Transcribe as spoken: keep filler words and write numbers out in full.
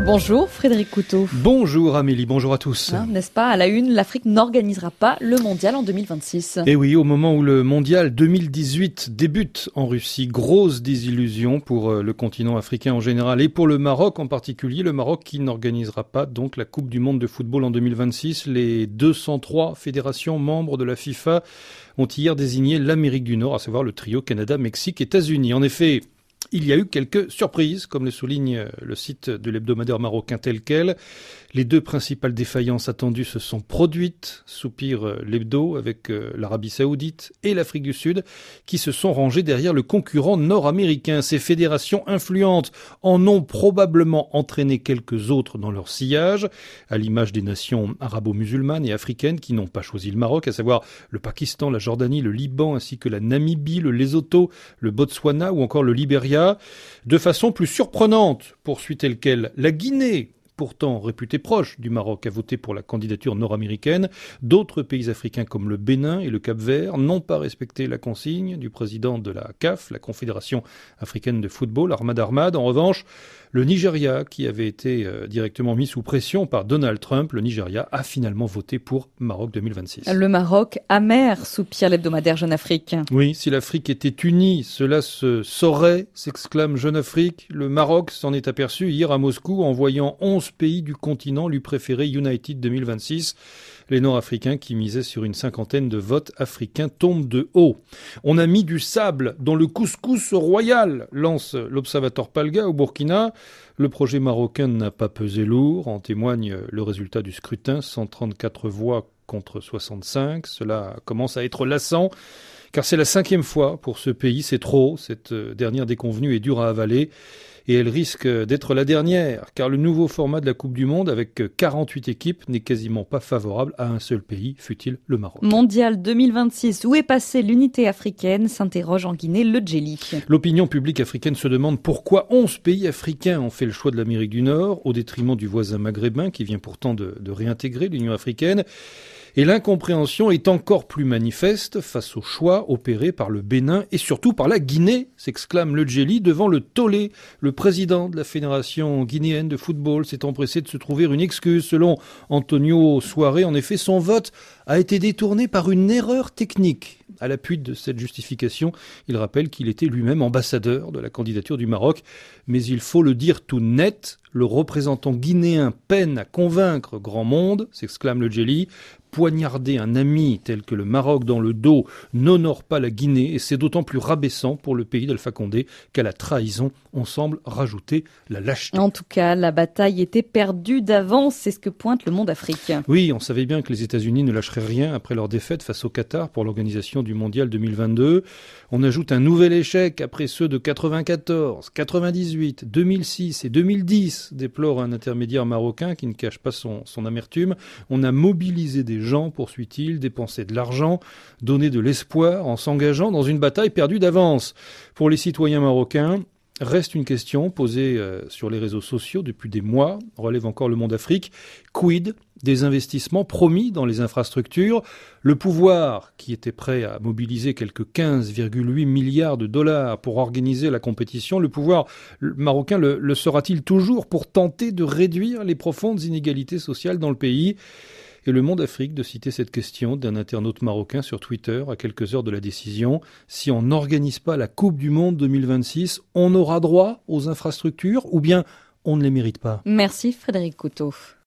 Bonjour Frédéric Couteau. Bonjour Amélie, bonjour à tous. Hein, n'est-ce pas, à la une, l'Afrique n'organisera pas le mondial en deux mille vingt-six. Et oui, au moment où le mondial deux mille dix-huit débute en Russie, grosse désillusion pour le continent africain en général et pour le Maroc en particulier. Le Maroc qui n'organisera pas donc la Coupe du monde de football en deux mille vingt-six. Les deux cent trois fédérations membres de la FIFA ont hier désigné l'Amérique du Nord, à savoir le trio Canada, Mexique, États-Unis. En effet, il y a eu quelques surprises, comme le souligne le site de l'hebdomadaire marocain Tel Quel. Les deux principales défaillances attendues se sont produites, soupire l'hebdo, avec l'Arabie Saoudite et l'Afrique du Sud, qui se sont rangées derrière le concurrent nord-américain. Ces fédérations influentes en ont probablement entraîné quelques autres dans leur sillage, à l'image des nations arabo-musulmanes et africaines qui n'ont pas choisi le Maroc, à savoir le Pakistan, la Jordanie, le Liban, ainsi que la Namibie, le Lesotho, le Botswana ou encore le Libéria. De façon plus surprenante, poursuit Tel Quel, la Guinée, pourtant réputé proche du Maroc, a voté pour la candidature nord-américaine. D'autres pays africains comme le Bénin et le Cap-Vert n'ont pas respecté la consigne du président de la C A F, la Confédération africaine de football, Ahmad Ahmad. En revanche, le Nigeria, qui avait été euh, directement mis sous pression par Donald Trump, le Nigeria a finalement voté pour Maroc deux mille vingt-six. Le Maroc amer, soupire l'hebdomadaire Jeune Afrique. Oui, si l'Afrique était unie, cela se saurait, s'exclame Jeune Afrique. Le Maroc s'en est aperçu hier à Moscou en voyant onze pays du continent lui préférer United deux mille vingt-six. Les Nord-Africains qui misaient sur une cinquantaine de votes africains tombent de haut. On a mis du sable dans le couscous royal, lance l'Observateur Palga au Burkina. Le projet marocain n'a pas pesé lourd, en témoigne le résultat du scrutin, cent trente-quatre voix contre soixante-cinq. Cela commence à être lassant, car c'est la cinquième fois pour ce pays, c'est trop. Cette dernière déconvenue est dure à avaler. Et elle risque d'être la dernière, car le nouveau format de la Coupe du Monde, avec quarante-huit équipes, n'est quasiment pas favorable à un seul pays, fût-il le Maroc. Mondial deux mille vingt-six, où est passée l'unité africaine, s'interroge en Guinée le Djeli. L'opinion publique africaine se demande pourquoi onze pays africains ont fait le choix de l'Amérique du Nord, au détriment du voisin maghrébin, qui vient pourtant de, de réintégrer l'Union africaine. Et l'incompréhension est encore plus manifeste face au choix opéré par le Bénin et surtout par la Guinée, s'exclame le Djeli devant le tollé. Le président de la Fédération guinéenne de football s'est empressé de se trouver une excuse. Selon Antonio Soare, en effet, son vote a été détourné par une erreur technique. À l'appui de cette justification, il rappelle qu'il était lui-même ambassadeur de la candidature du Maroc. Mais il faut le dire tout net, le représentant guinéen peine à convaincre grand monde, s'exclame le Djeli. Poignarder un ami tel que le Maroc dans le dos n'honore pas la Guinée et c'est d'autant plus rabaissant pour le pays d'Alpha Condé qu'à la trahison, on semble rajouter la lâcheté. En tout cas, la bataille était perdue d'avance, c'est ce que pointe le Monde Afrique. Oui, on savait bien que les États-Unis ne lâcheraient rien après leur défaite face au Qatar pour l'organisation du Mondial deux mille vingt-deux. On ajoute un nouvel échec après ceux de quatre-vingt-quatorze, quatre-vingt-dix-huit, deux mille six et deux mille dix, déplore un intermédiaire marocain qui ne cache pas son, son amertume. On a mobilisé des gens, poursuit-il, dépenser de l'argent, donner de l'espoir en s'engageant dans une bataille perdue d'avance. Pour les citoyens marocains, reste une question posée euh, sur les réseaux sociaux depuis des mois, relève encore le Monde Afrique. Quid des investissements promis dans les infrastructures? Le pouvoir, qui était prêt à mobiliser quelques quinze virgule huit milliards de dollars pour organiser la compétition, le pouvoir marocain le, le sera-t-il toujours pour tenter de réduire les profondes inégalités sociales dans le pays? Et le Monde Afrique de citer cette question d'un internaute marocain sur Twitter à quelques heures de la décision. Si on n'organise pas la Coupe du Monde deux mille vingt-six, on aura droit aux infrastructures ou bien on ne les mérite pas? Merci Frédéric Couteau.